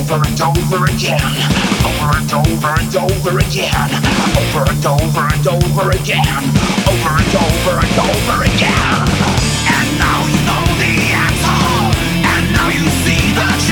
over and over again, over and over and over again, over and over and over again, over and over and over again.